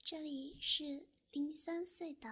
这里是03岁的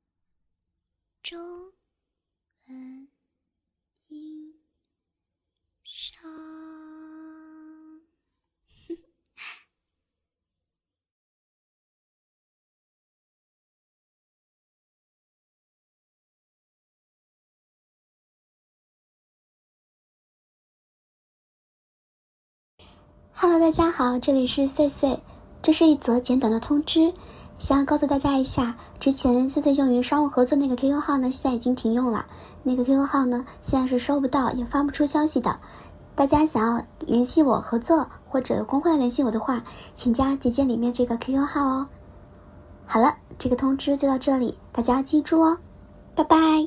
中文音上。Hello， 大家好，这里是碎碎，这是一则简短的通知，想要告诉大家一下，之前碎碎用于商务合作那个 QQ 号呢，现在已经停用了。那个 QQ 号呢，现在是收不到也发不出消息的。大家想要联系我合作或者有公会联系我的话，请加简介里面这个 QQ 号哦。好了，这个通知就到这里，大家记住哦，拜拜。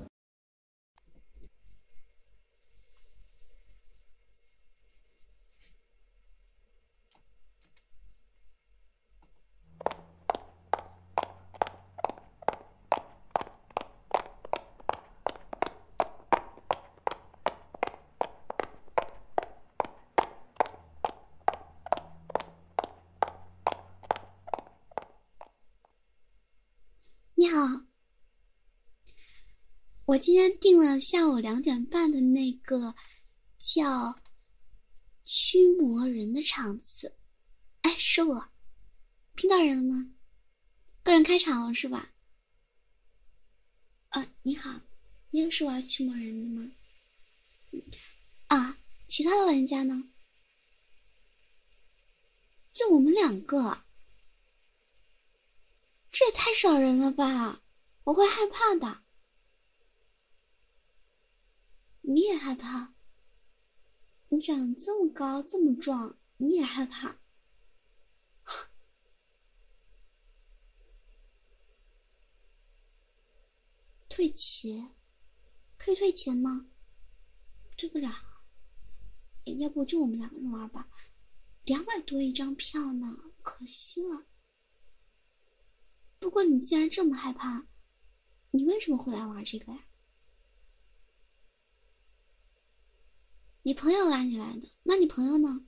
你好，我今天订了下午2点半的那个叫驱魔人的场次。哎，是我，听到人了吗？个人开场了是吧？你好，你也是玩驱魔人的吗？啊，其他的玩家呢？就我们2个，这也太少人了吧，我会害怕的。你也害怕？你长得这么高这么壮，你也害怕？退钱？可以退钱吗？退不了。要不就我们2个人玩吧，200多一张票呢，可惜了。不过你既然这么害怕，你为什么会来玩这个呀？你朋友拉你来的，那你朋友呢？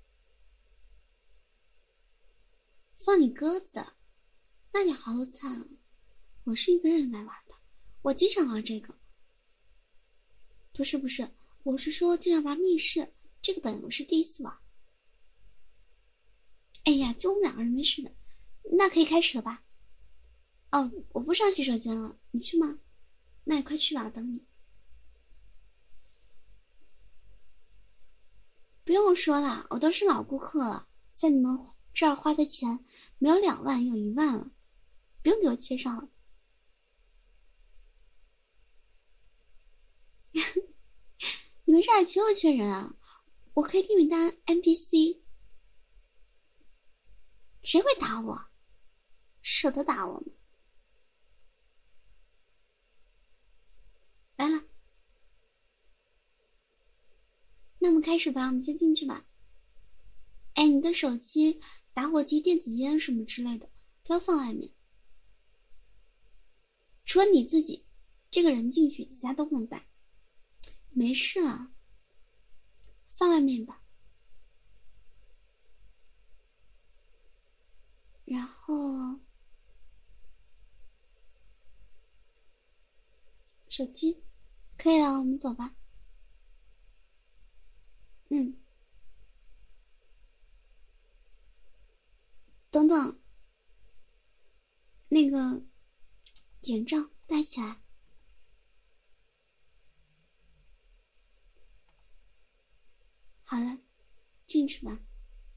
放你鸽子，那你好惨啊！我是一个人来玩的，我经常玩这个。不是，我是说经常玩密室，这个本我是第一次玩。哎呀，就我们2个人没事的，那可以开始了吧？哦，我不上洗手间了，你去吗？那你快去吧，我等你。不用说了，我都是老顾客了，在你们这儿花的钱没有2万也有1万了，不用给我介绍了。你们这儿缺不缺人啊？我可以给你们当 NPC。 谁会打我？舍得打我吗？来了，那我们开始吧，我们先进去吧。哎，你的手机、打火机、电子烟什么之类的都要放外面，除了你自己这个人进去，其他都不能带。没事了，放外面吧。然后手机可以了，我们走吧。等等，那个眼罩戴起来。好了，进去吧。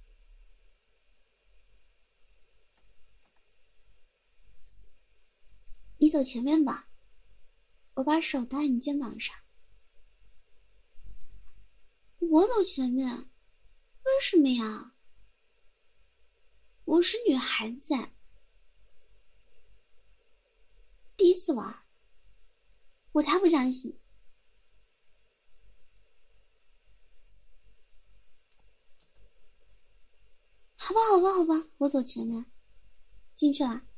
你走前面吧，我把手搭在你肩膀上。我走前面？为什么呀？我是女孩子，第一次玩，我才不相信。好吧，我走前面。进去了。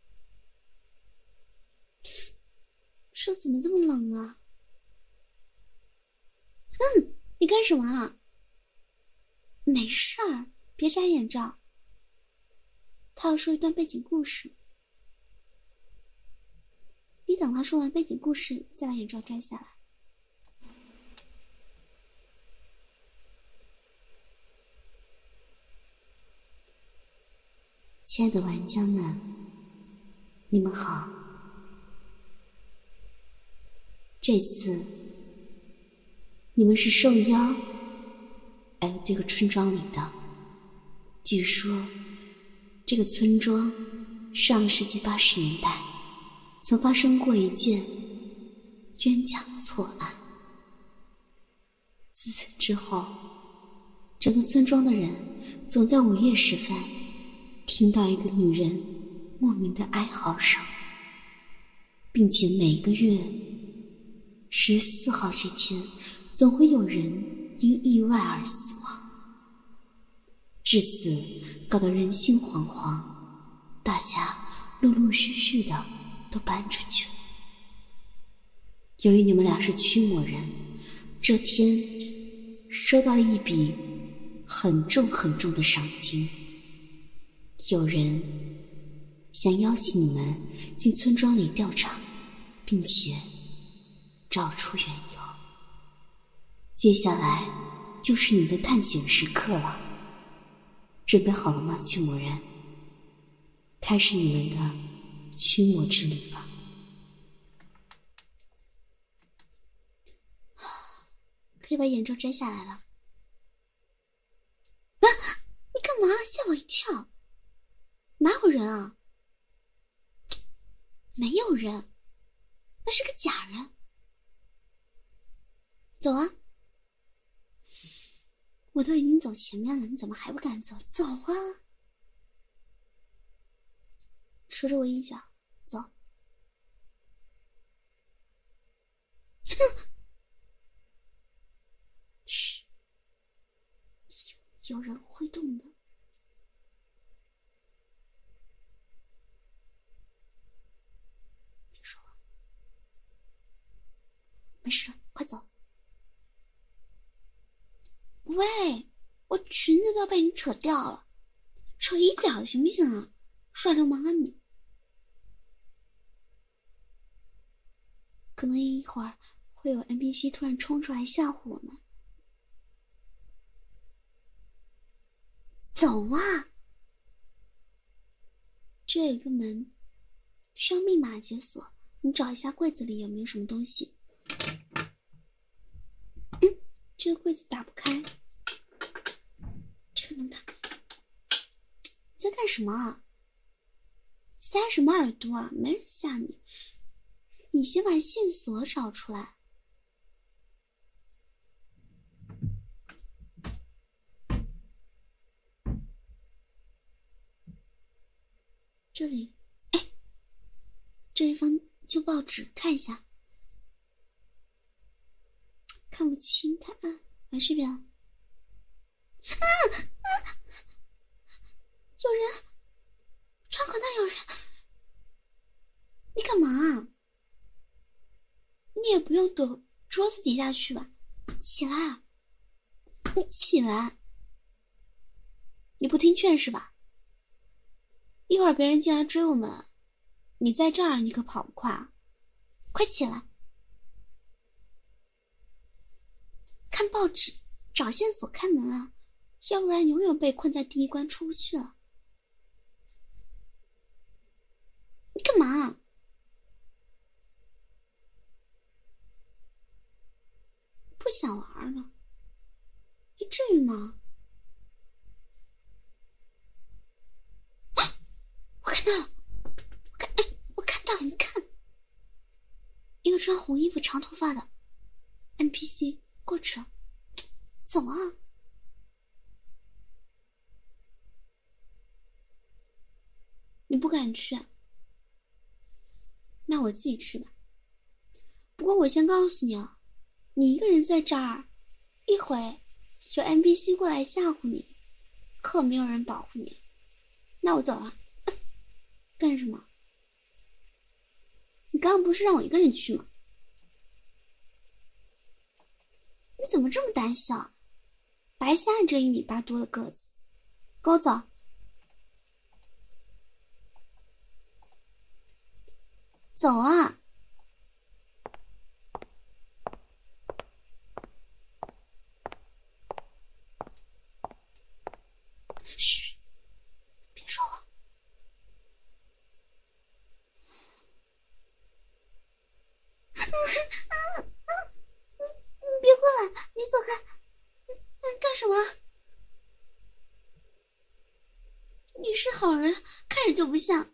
这怎么这么冷啊？你干什么啊？没事儿，别摘眼罩。 他要说一段背景故事。你等他说完背景故事，再把眼罩摘下来。亲爱的玩家们，你们好。这次你们是受邀来这个村庄里的。据说这个村庄上个世纪80年代曾发生过一件冤假错案。自此之后，整个村庄的人总在午夜时分听到一个女人莫名的哀嚎声，并且每个月14号这天总会有人因意外而死亡，至此搞得人心惶惶，大家陆陆续续的都搬出去了。由于你们俩是驱魔人，这天收到了一笔很重很重的赏金。有人想邀请你们进村庄里调查，并且找出缘由。接下来就是你们的探险时刻了，准备好了吗，驱魔人？开始你们的驱魔之旅吧。可以把眼罩摘下来了。啊！你干嘛？吓我一跳！哪有人啊？没有人，那是个假人。走啊！我都已经走前面了，你怎么还不敢走？走啊！戳着我一脚，走。嘘，有人会动的。别说了，没事了，快走。喂，我裙子都要被你扯掉了，扯一脚行不行啊？耍流氓啊你！可能一会儿会有 NPC 突然冲出来吓唬我们。走啊！这有一个门，需要密码解锁，你找一下柜子里有没有什么东西。这个柜子打不开，这个能打开。你在干什么啊？塞什么耳朵啊？没人吓你，你先把线索找出来。这里，哎，这一封旧报纸，看一下。看不清，太暗，来这边。有人，窗口那有人。你干嘛？你也不用躲桌子底下去吧？起来啊！你起来！你不听劝是吧？一会儿别人进来追我们，你在这儿你可跑不快，快起来！看报纸，找线索，看门啊，要不然永远被困在第一关出不去了。你干嘛？不想玩了？你至于吗？我看到了，我看到了，你看，一个穿红衣服、长头发的 NPC 过去了，走啊！你不敢去啊？那我自己去吧。不过我先告诉你啊，你一个人在这儿，一会有 NPC 过来吓唬你，可没有人保护你。那我走了。干什么？你刚刚不是让我一个人去吗？你怎么这么胆小？白瞎你这1.8米多的个子，跟我走。 走啊！嘘，别说话。你别过来，你走开！干什么？你是好人，看着就不像。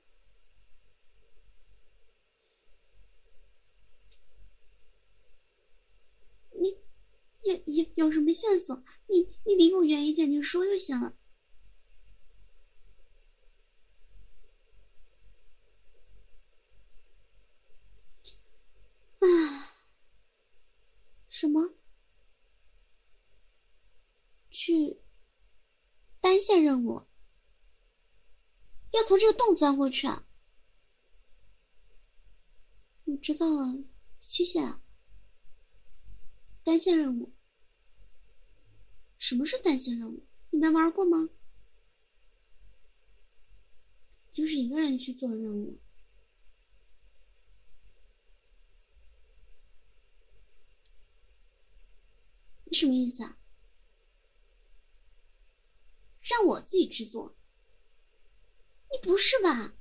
你有什么线索？你离我远一点，你说就行了。啊，什么？去单线任务？要从这个洞钻过去啊？我知道了，7线啊。单线任务？什么是单线任务？你没玩过吗？就是一个人去做任务。你什么意思啊？让我自己去做？你不是吧？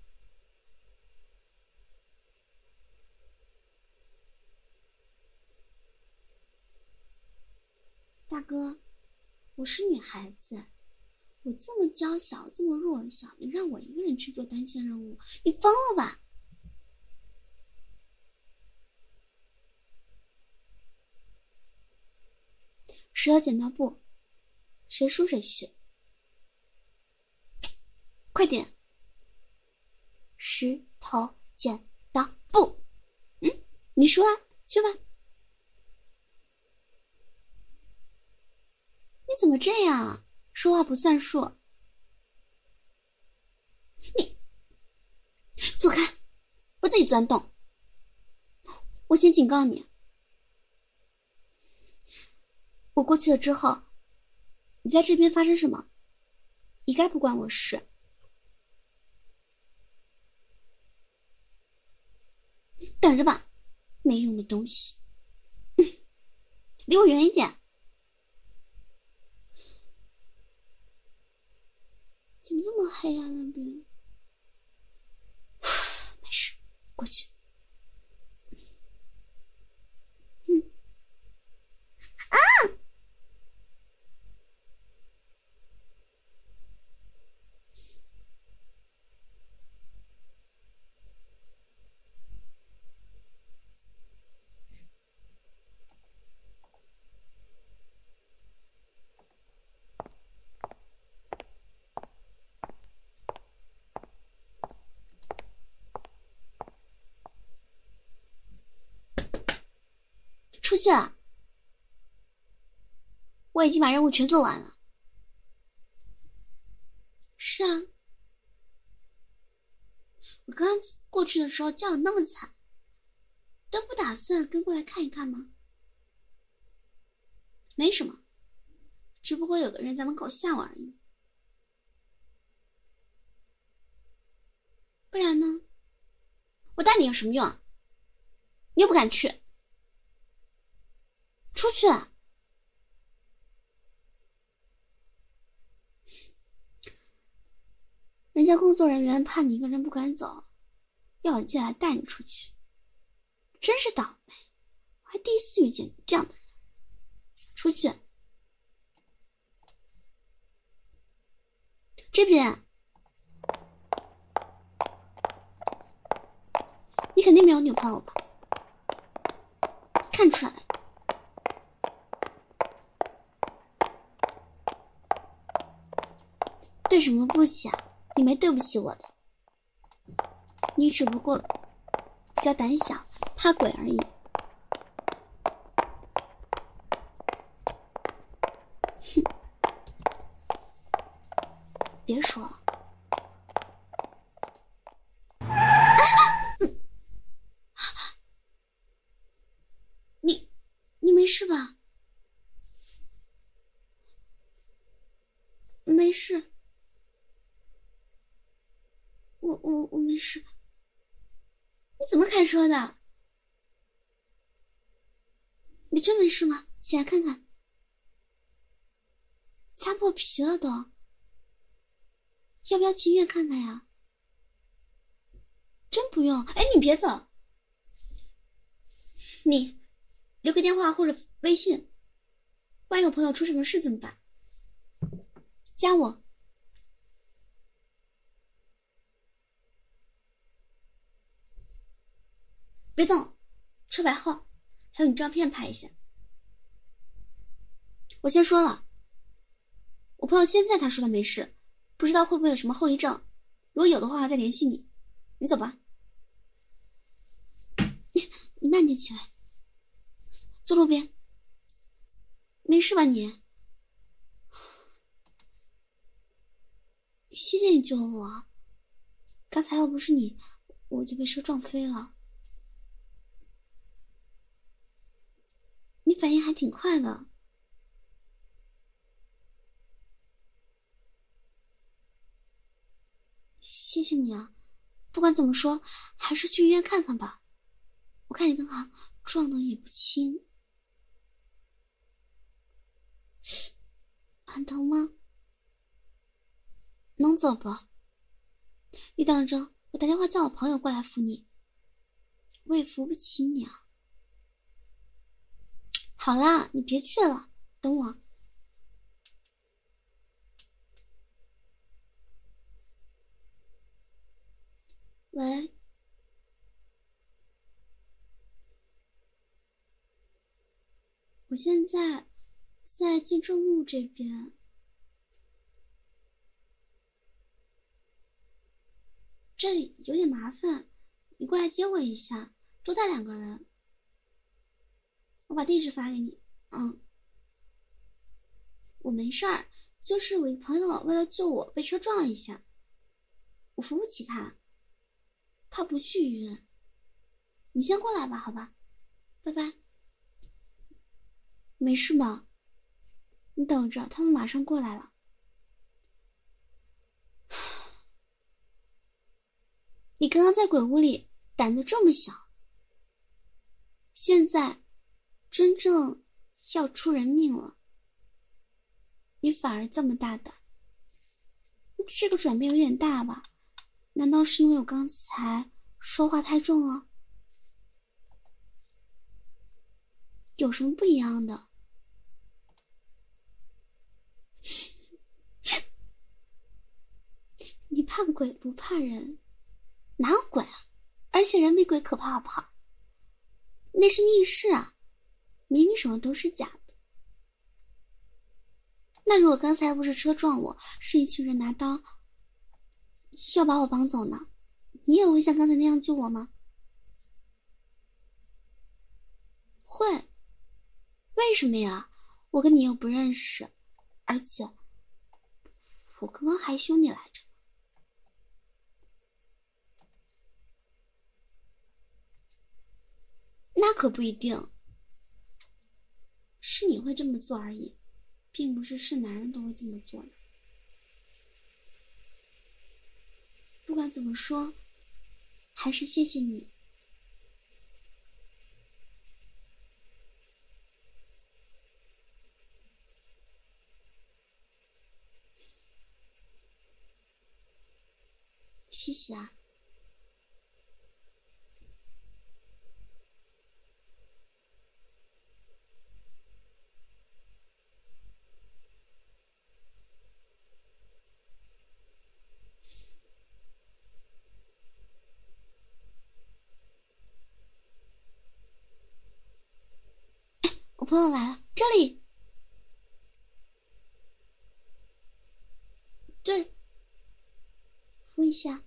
大哥，我是女孩子，我这么娇小，这么弱小，你让我一个人去做单线任务，你疯了吧？石头剪刀布，谁输谁去。快点！石头剪刀布。你输了，去吧。你怎么这样啊？说话不算数。你走开，我自己钻洞。我先警告你，我过去了之后，你在这边发生什么，一概不关我事。等着吧，没用的东西。离我远一点。怎么这么黑啊那边？没事，过去。出去了，我已经把任务全做完了。是啊，我刚刚过去的时候叫的那么惨，都不打算跟过来看一看吗？没什么，只不过有个人在门口吓我而已。不然呢？我带你有什么用啊？你又不敢去。出去啊！人家工作人员怕你一个人不敢走，要我进来带你出去，真是倒霉，我还第一次遇见这样的人。出去。这边。你肯定没有女朋友吧？看出来了。对什么不起啊？你没对不起我的，你只不过比较胆小，怕鬼而已。哼，别说了。你没事吧？没事。我没事。 你怎么开车的？你真没事吗？起来看看，擦破皮了都，要不要去医院看看呀？真不用。哎，你别走，你留个电话或者微信，万一有朋友出什么事怎么办？加我。别动，车牌号还有你照片拍一下。我先说了，我朋友现在他说的没事，不知道会不会有什么后遗症，如果有的话再联系你。你走吧。你慢点起来，坐路边。没事吧你？谢谢你救了我，刚才要不是你，我就被车撞飞了。你反应还挺快的。谢谢你啊，不管怎么说，还是去医院看看吧。我看你刚好撞的也不轻。很疼吗？能走不？你等着，我打电话叫我朋友过来扶你。我也扶不起你啊。好啦，你别去了，等我。喂，我现在在建筑路这边。这里有点麻烦，你过来接我一下，多带2个人。我把地址发给你。我没事儿，就是我一朋友为了救我被车撞了一下，我扶不起他，他不去医院。你先过来吧，好吧，拜拜。没事吧？你等着，他们马上过来了。你刚刚在鬼屋里胆子这么小，现在真正要出人命了，你反而这么大胆，这个转变有点大吧？难道是因为我刚才说话太重了？有什么不一样的？你怕鬼不怕人？哪有鬼啊？而且人比鬼可怕好不好？那是密室啊，明明什么都是假的。那如果刚才不是车撞我，是一群人拿刀要把我绑走呢，你也会像刚才那样救我吗？会。为什么呀？我跟你又不认识，而且我刚刚还凶你来着。那可不一定，是你会这么做而已，并不是男人都会这么做的。不管怎么说，还是谢谢你。谢谢啊。我朋友来了，这里。对，扶一下。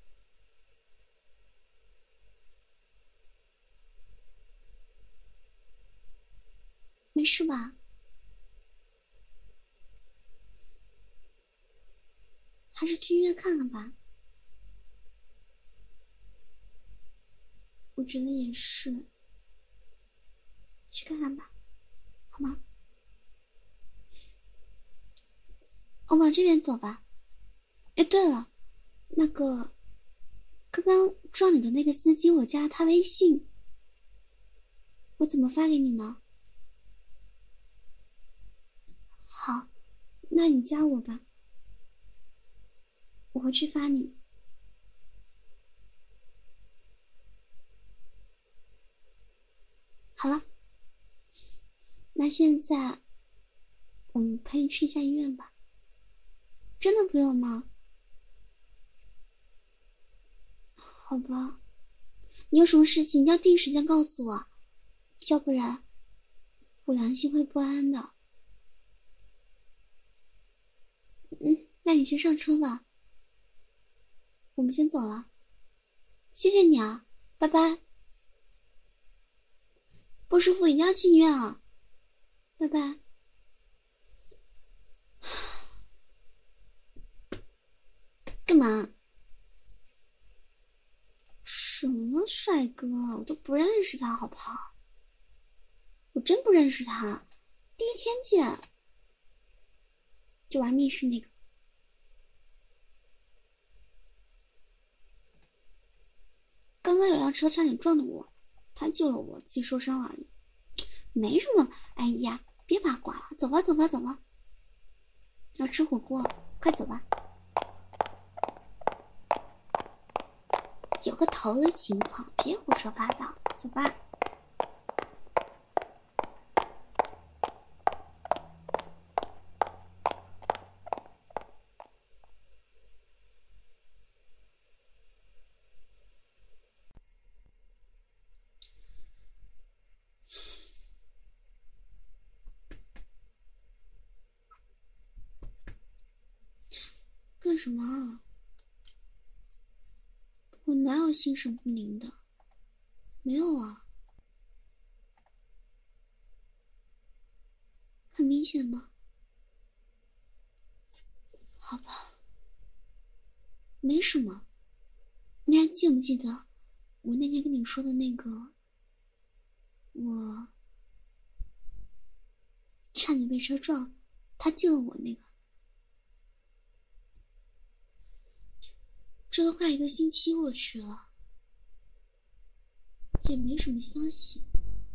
没事吧？还是去医院看看吧。我觉得也是，去看看吧，好吗？我往这边走吧。哎，对了，那个刚刚撞你的那个司机，我加了他微信，我怎么发给你呢？好，那你加我吧，我会去发你。好了，那现在我们陪你去一下医院吧。真的不用吗？好吧，你有什么事情一定要第一时间告诉我，要不然我良心会不安的。那你先上车吧，我们先走了。谢谢你啊，拜拜。不舒服一定要去医院啊，拜拜。干嘛？什么帅哥？我都不认识他，好不好？我真不认识他，第一天见就玩密室那个。刚刚有辆车差点撞到我，他救了我，自己受伤了而已，没什么。哎呀，别八卦了，走吧走吧走吧。要吃火锅，快走吧。有个头的情况，别胡说八道，走吧。干什么啊？我哪有心神不宁的？没有啊。很明显吗？好吧，没什么。你还记不记得我那天跟你说的那个，我差点被车撞，他救了我那个？这都快1个星期过去了，也没什么消息。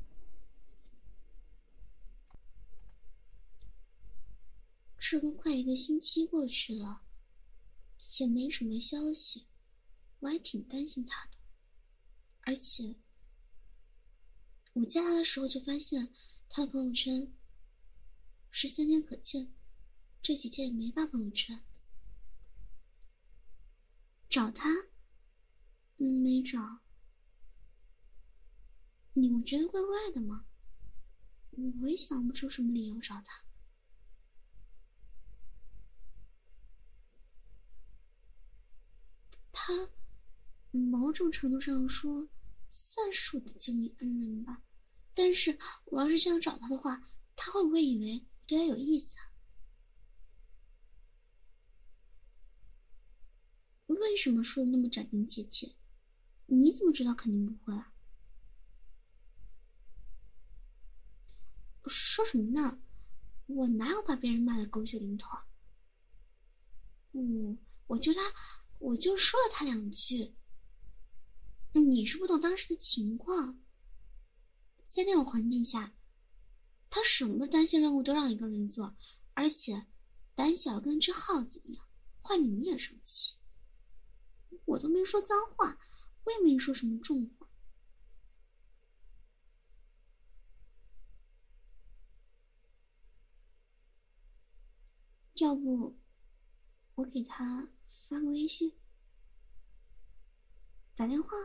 这都快1个星期过去了，也没什么消息，我还挺担心他的。而且我加他的时候就发现他的朋友圈是3天可见，这几天也没发朋友圈。找他？没找。你不觉得怪怪的吗？我也想不出什么理由找他。他某种程度上说算是我的救命恩人吧，但是我要是这样找他的话，他会不会以为我对他有意思啊？为什么说的那么斩钉截铁？你怎么知道肯定不会啊？说什么呢？我哪有把别人骂得狗血淋头啊？我就说了他2句。你是不懂当时的情况，在那种环境下，他什么单线任务都让一个人做，而且胆小跟只耗子一样，换你也生气。我都没说脏话，我也没说什么重话。要不我给他发个微信，打电话？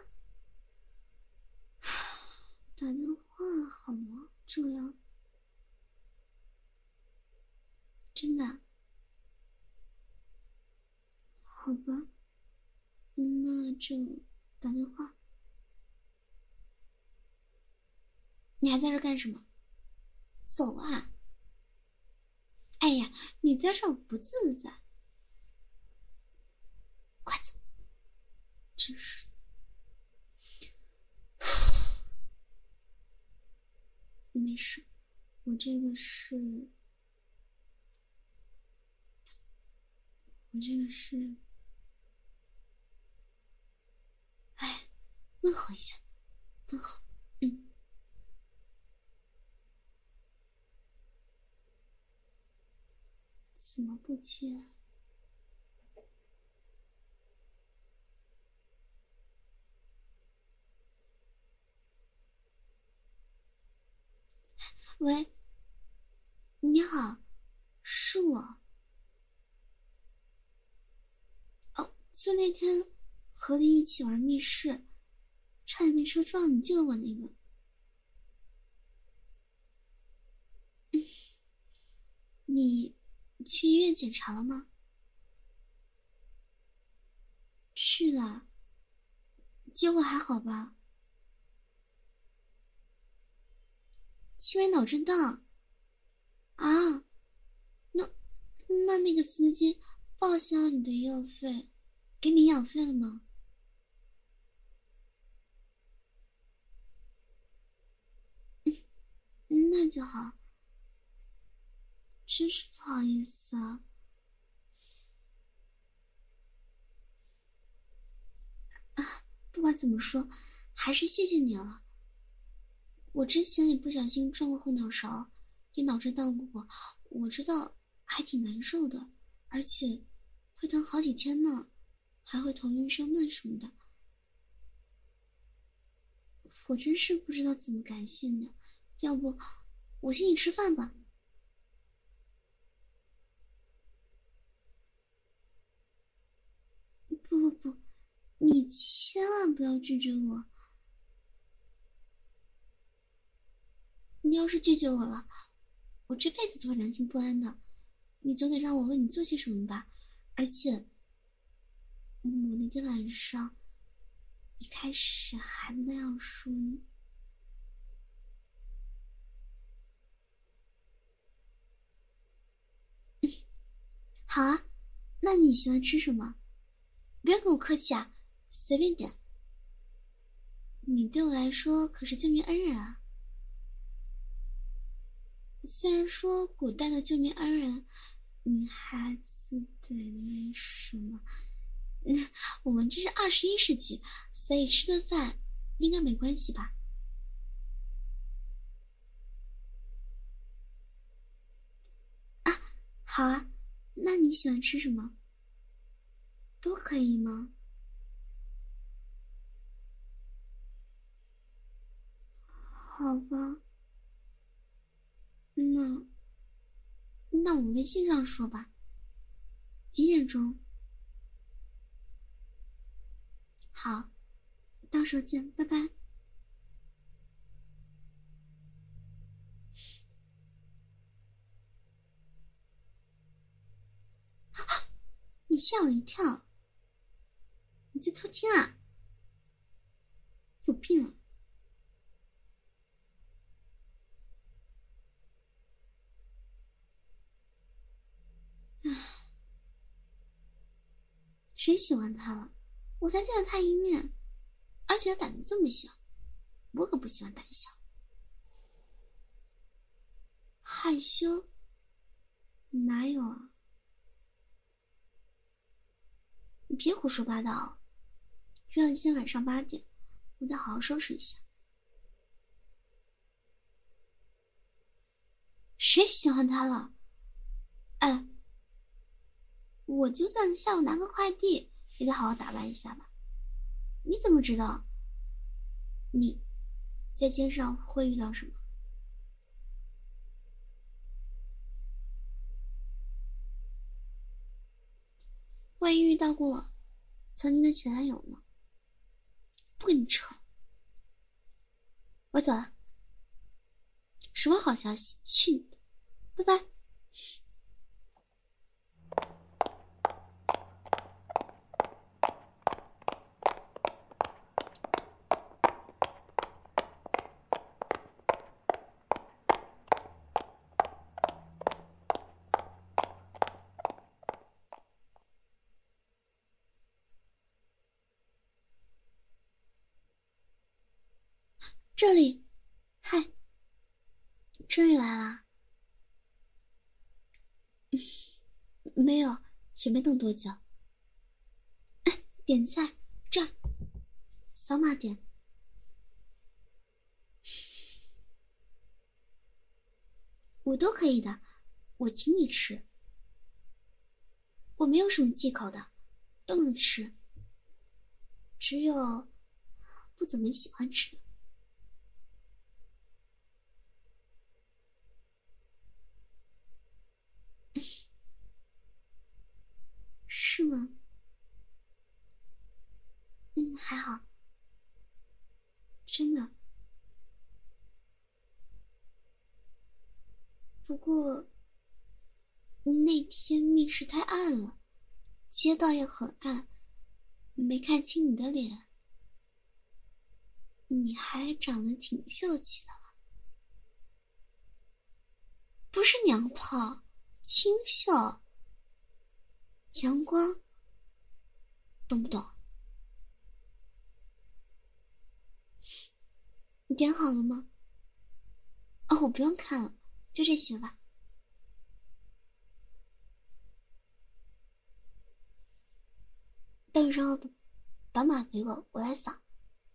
打电话好吗？这样真的？好吧，那就打电话。你还在这干什么？走啊！哎呀，你在这儿不自在，快走！真是。没事，我这个是问候一下，问候。怎么不接？喂，你好，是我。哦，就那天和你一起玩密室，差点被车撞，你救了我那个。你去医院检查了吗？去了，结果还好吧？轻微脑震荡啊？那个司机报销你的医药费，给你营养费了吗？那就好，真是不好意思啊。不管怎么说，还是谢谢你了。我之前也不小心撞过后脑勺，也脑震荡过，我知道还挺难受的，而且会疼好几天呢，还会头晕生闷什么的。我真是不知道怎么感谢你，要不我请你吃饭吧。不，你千万不要拒绝我。你要是拒绝我了，我这辈子都会良心不安的。你总得让我为你做些什么吧。而且我那天晚上一开始还那样说你。好啊，那你喜欢吃什么？别跟我客气啊，随便点。你对我来说可是救命恩人啊。虽然说古代的救命恩人，女孩子得那什么，我们这是21世纪，所以吃顿饭应该没关系吧？啊，好啊，那你喜欢吃什么？都可以吗？好吧，那我们微信上说吧。几点钟？好，到时候见，拜拜。你吓我一跳，你在偷听啊？有病啊！谁喜欢他了？我才见了他一面，而且他胆子这么小，我可不喜欢胆小。害羞？哪有啊？你别胡说八道。约了今天晚上8点，我得好好收拾一下。谁喜欢他了？哎，我就算下午拿个快递，也得好好打扮一下吧。你怎么知道？你在街上会遇到什么？万一遇到过曾经的前男友呢？不跟你扯，我走了。什么好消息？去你的！拜拜。这里，嗨，终于来了。没有，也没等多久。点菜，这儿，扫码点。 我都可以的，我请你吃。我没有什么忌口的，都能吃，只有不怎么喜欢吃的。是吗？还好，真的。不过那天密室太暗了，街道也很暗，没看清你的脸。你还长得挺秀气的了，不是娘炮，清秀，阳光，懂不懂？你点好了吗？哦，我不用看了，就这些吧。到时候把码给我，我来扫。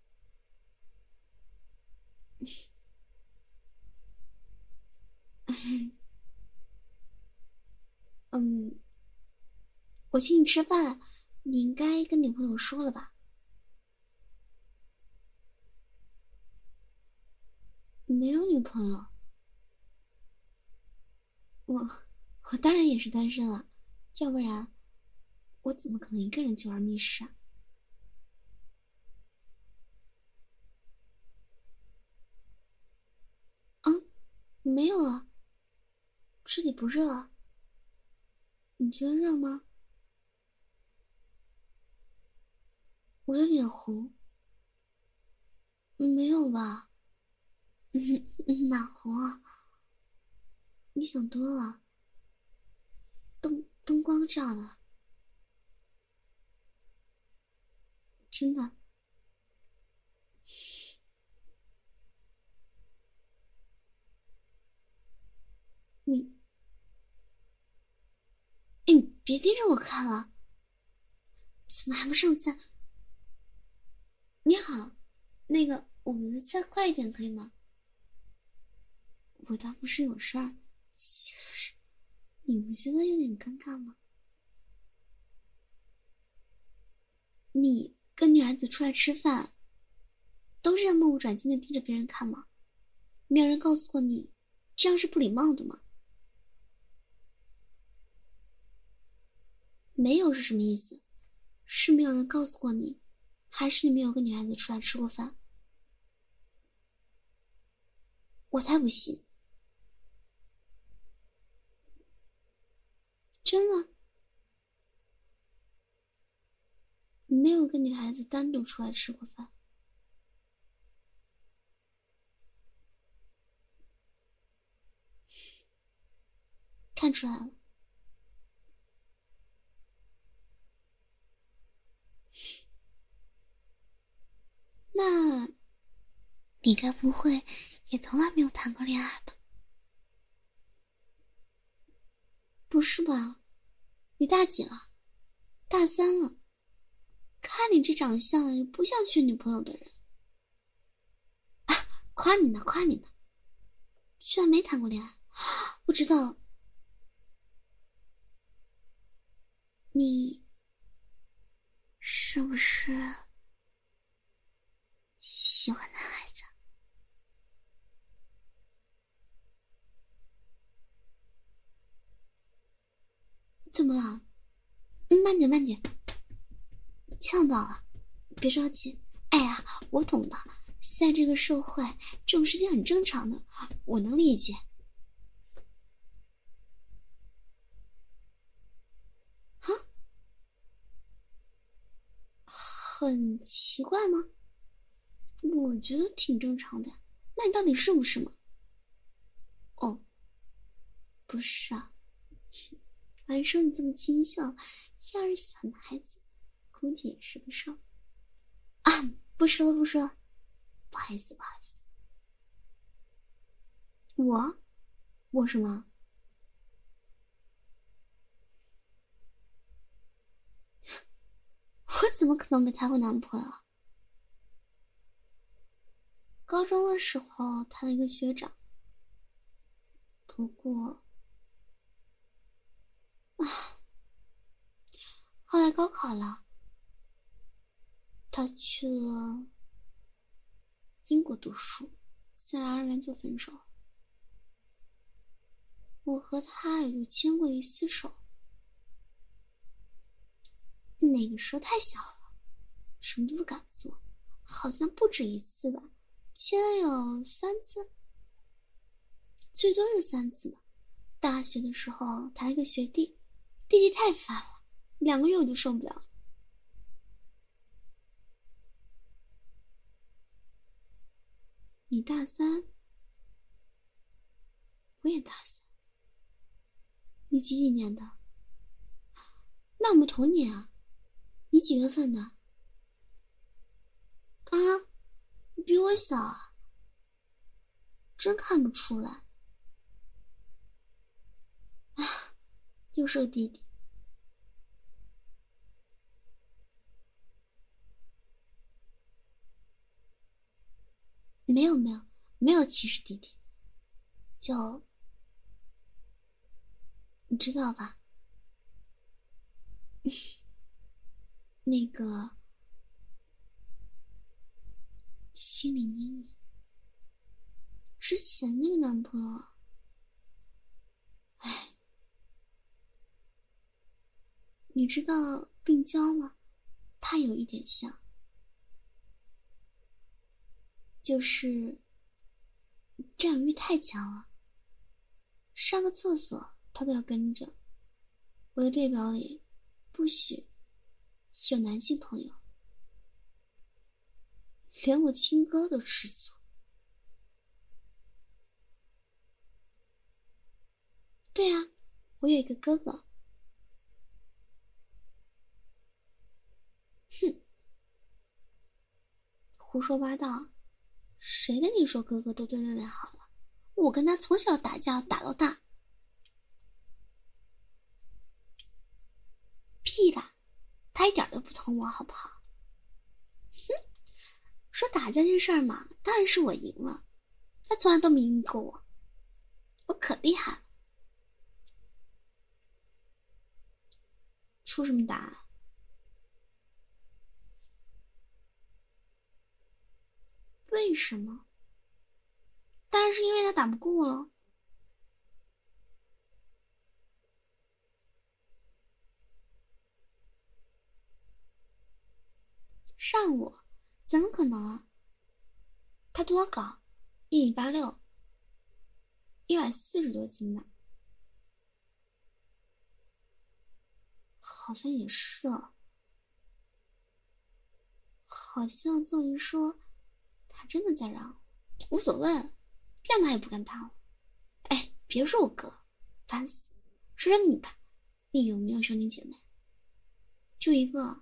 嗯，我请你吃饭，你应该跟女朋友说了吧？没有女朋友，我当然也是单身了，要不然我怎么可能一个人去玩密室啊？嗯，没有啊，这里不热啊，你觉得热吗？我的脸红，没有吧？哪红啊？你想多了，灯光照的，真的。你，哎，你别盯着我看了，怎么还不上菜？你好，那个我们的菜快一点可以吗？我倒不是有事儿，就是你不觉得有点尴尬吗？你跟女孩子出来吃饭，都是要目不转睛的盯着别人看吗？没有人告诉过你，这样是不礼貌的吗？没有是什么意思？是没有人告诉过你，还是你没有跟女孩子出来吃过饭？我才不信！真的，你没有跟女孩子单独出来吃过饭？看出来了。那你该不会也从来没有谈过恋爱吧？不是吧？你大几了？大三了。看你这长相，也不像缺女朋友的人。夸你呢，夸你呢，居然没谈过恋爱。我知道你是不是喜欢男孩子？怎么了？慢点，慢点，呛到了，别着急。哎呀，我懂的，在这个社会，这种事情很正常的，我能理解。啊，很奇怪吗？我觉得挺正常的。那你到底是不是吗？哦，不是啊。还说你这么清秀，要是喜欢男孩子，估计也是个少。啊，不说了，不说了，不好意思，不好意思。我什么？我怎么可能没谈过男朋友啊？高中的时候谈了一个学长， 不过，后来高考了，他去了英国读书，自然而然就分手。我和他也就牵过一次手，那个时候太小了，什么都不敢做，好像不止一次吧，牵了有3次，最多是3次吧。大学的时候谈了一个学弟，弟弟太烦了，2个月我就受不了了。你大3，我也大3。你几年的？那我们同年啊。你几月份的？啊，你比我小啊，真看不出来。啊，又是个弟弟。没有歧视弟弟，就你知道吧？那个心理阴影，之前那个男朋友，哎，你知道病娇吗？他有一点像，就是占有欲太强了，上个厕所他都要跟着。我的列表里不许有男性朋友，连我亲哥都吃醋。对啊，我有一个哥哥。哼，胡说八道，谁跟你说哥哥都对妹妹好了？我跟他从小打架打到大。屁啦，他一点都不疼我好不好？哼，说打架这事儿嘛，当然是我赢了，他从来都没赢过我，我可厉害了。出什么答案？为什么？当然是因为他打不过我了。上我？怎么可能啊？他多高？1.86米，140多斤吧。好像也是啊。好像这么一说，他真的在让我，无所谓，让他也不敢打我。哎，别说我哥，烦死！说说你吧，你有没有兄弟姐妹？就一个。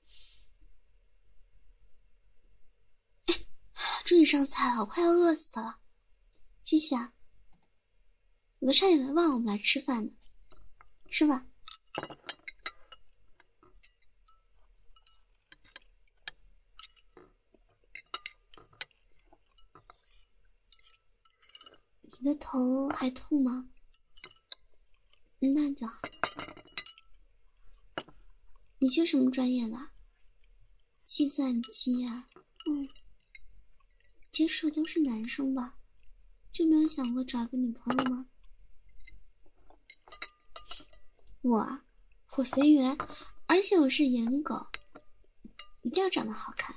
哎，终于上菜了，我快要饿死了。谢谢啊，我都差点忘了我们来吃饭呢。吃吧。你的头还痛吗？那就好。你学什么专业的？计算机啊。接触都是男生吧？就没有想过找一个女朋友吗？我随缘，而且我是颜狗，一定要长得好看。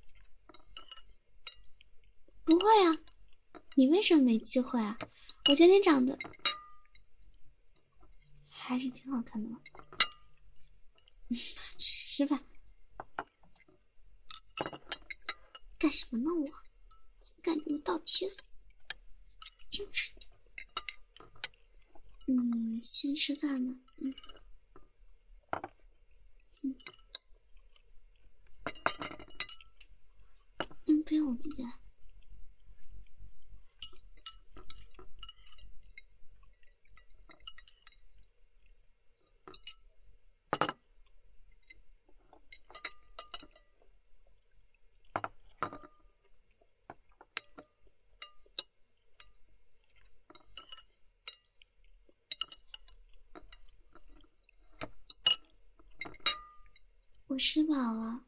不会啊，你为什么没机会啊？我觉得你长得还是挺好看的嘛。吃吧。干什么呢我？怎么感觉我倒贴死？矜持点。先吃饭吧。不用，我自己来。 我吃饱了。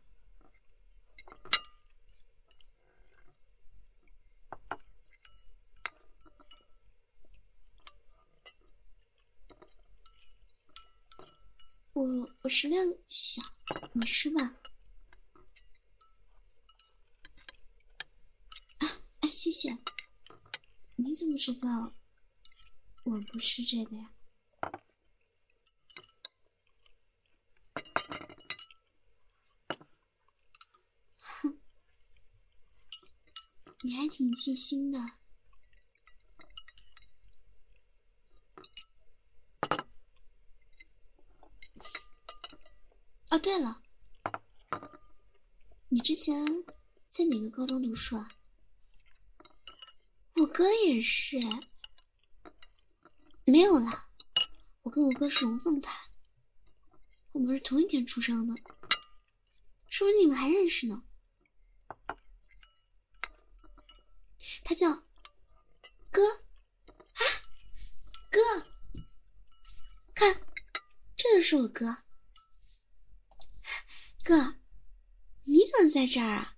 我食量小，你吃吧。谢谢。你怎么知道我不吃这个呀？哼，你还挺细心的。哦，对了，你之前在哪个高中读书啊？我哥也是。没有啦，我跟我哥是龙凤胎，我们是同一天出生的，说不定你们还认识呢。他叫哥啊，哥，看，这就是我哥。哥，你怎么在这儿啊？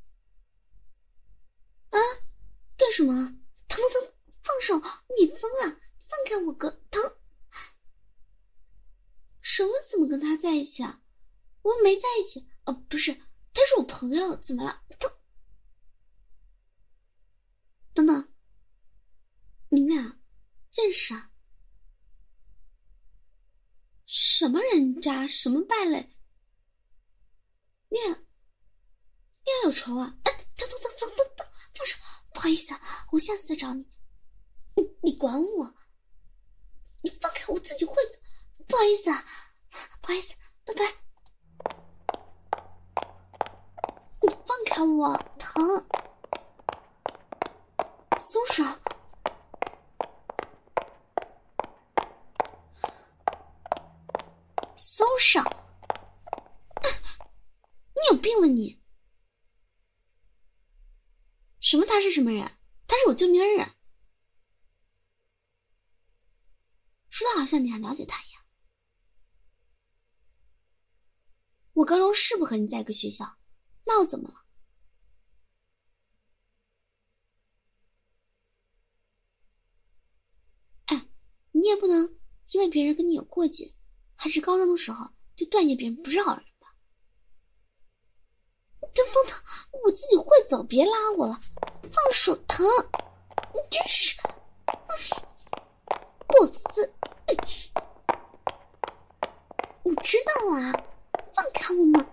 啊，干什么？疼疼疼！放手！你疯了！放开我哥！疼！什么？怎么跟他在一起啊？我们没在一起。哦，不是，他是我朋友。怎么了？疼！等等，你们俩认识啊？什么人渣？什么败类？你俩有仇啊？哎，等，放手！不好意思啊，我下次再找你。你管我？你放开我，自己会走。不好意思啊，不好意思，拜拜。你放开我，疼！松手！松手！你有病吧你？什么他是什么人？他是我救命恩人。说的好像你还了解他一样。我高中是不和你在一个学校，那又怎么了？哎，你也不能因为别人跟你有过节，还是高中的时候就断言别人不是好人吧？疼，我自己会走，别拉我了，放手！疼！你真是过分！我知道啊，放开我嘛！